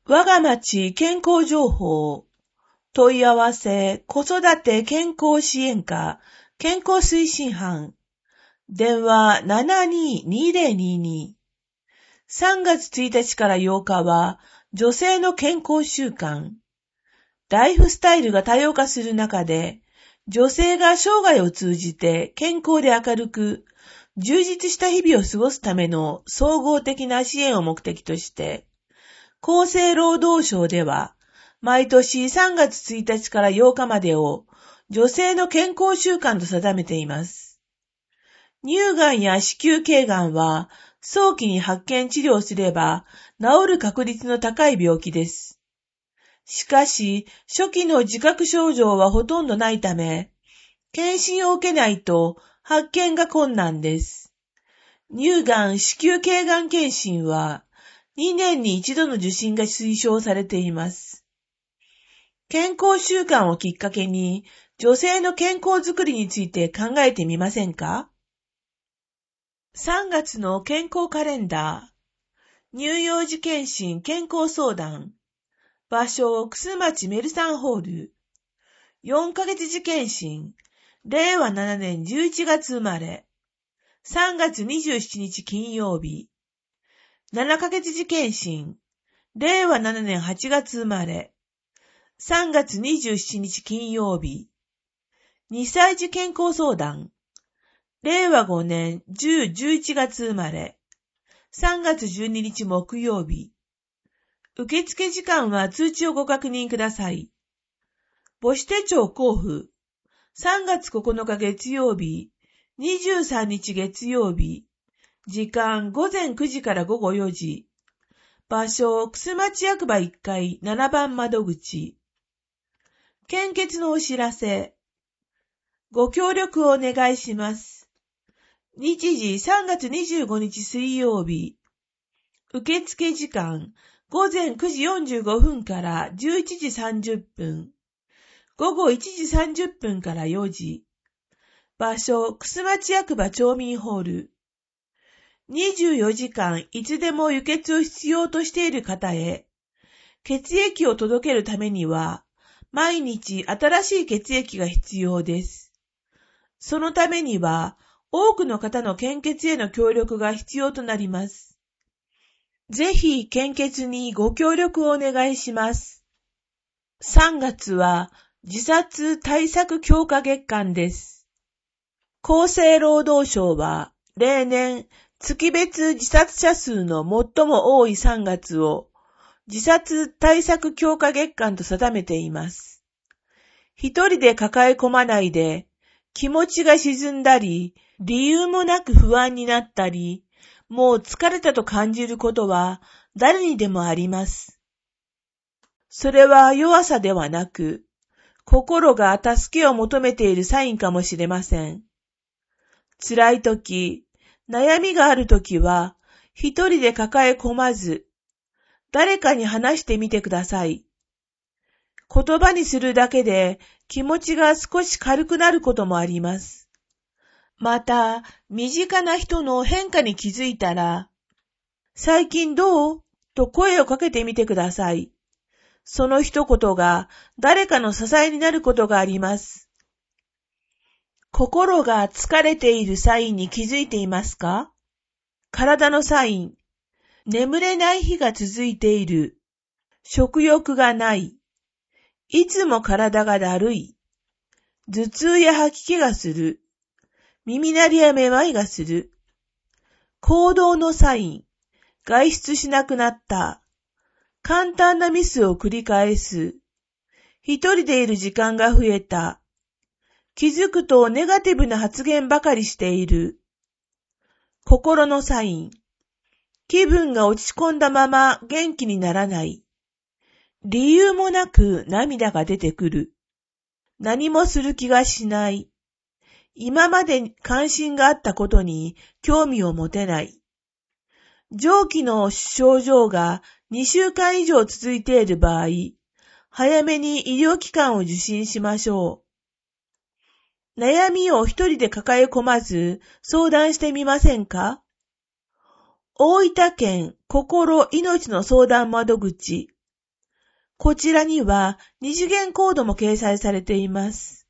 我が町健康情報。問い合わせ、子育て健康支援課、健康推進班。電話 72-2022。3月1日から8日は、女性の健康習慣。ライフスタイルが多様化する中で、女性が生涯を通じて健康で明るく、充実した日々を過ごすための総合的な支援を目的として、厚生労働省では、毎年3月1日から8日までを女性の健康習慣と定めています。乳がんや子宮頸がんは、早期に発見治療すれば治る確率の高い病気です。しかし、初期の自覚症状はほとんどないため、検診を受けないと発見が困難です。乳がん、子宮頸がん検診は、2年に1度の受診が推奨されています。健康習慣をきっかけに、女性の健康づくりについて考えてみませんか？ 3 月の健康カレンダー。乳幼児検診健康相談。場所、楠町メルサンホール。4ヶ月時検診。令和7年11月生まれ。3月27日金曜日。7ヶ月時検診。令和7年8月生まれ。3月27日金曜日。2歳児健康相談。令和5年10、11月生まれ。3月12日木曜日。受付時間は通知をご確認ください。母子手帳交付。3月9日月曜日。23日月曜日。時間午前9時から午後4時。場所、楠町役場1階7番窓口。献血のお知らせ。ご協力をお願いします。日時3月25日水曜日。受付時間午前9時45分から11時30分。午後1時30分から4時。場所、楠町役場町民ホール。24時間いつでも輸血を必要としている方へ、血液を届けるためには、毎日新しい血液が必要です。そのためには、多くの方の献血への協力が必要となります。ぜひ献血にご協力をお願いします。3月は自殺対策強化月間です。厚生労働省は例年、月別自殺者数の最も多い3月を自殺対策強化月間と定めています。一人で抱え込まないで、気持ちが沈んだり、理由もなく不安になったり、もう疲れたと感じることは誰にでもあります。それは弱さではなく、心が助けを求めているサインかもしれません。辛いとき、悩みがあるときは、一人で抱え込まず、誰かに話してみてください。言葉にするだけで気持ちが少し軽くなることもあります。また、身近な人の変化に気づいたら、最近どう？と声をかけてみてください。その一言が誰かの支えになることがあります。心が疲れているサインに気づいていますか？体のサイン。眠れない日が続いている。食欲がない。いつも体がだるい。頭痛や吐き気がする。耳鳴りやめまいがする。行動のサイン。外出しなくなった。簡単なミスを繰り返す。一人でいる時間が増えた。気づくとネガティブな発言ばかりしている。心のサイン。気分が落ち込んだまま元気にならない。理由もなく涙が出てくる。何もする気がしない。今まで関心があったことに興味を持てない。上記の症状が2週間以上続いている場合、早めに医療機関を受診しましょう。悩みを一人で抱え込まず相談してみませんか？大分県心命の相談窓口こちらには二次元コードも掲載されています。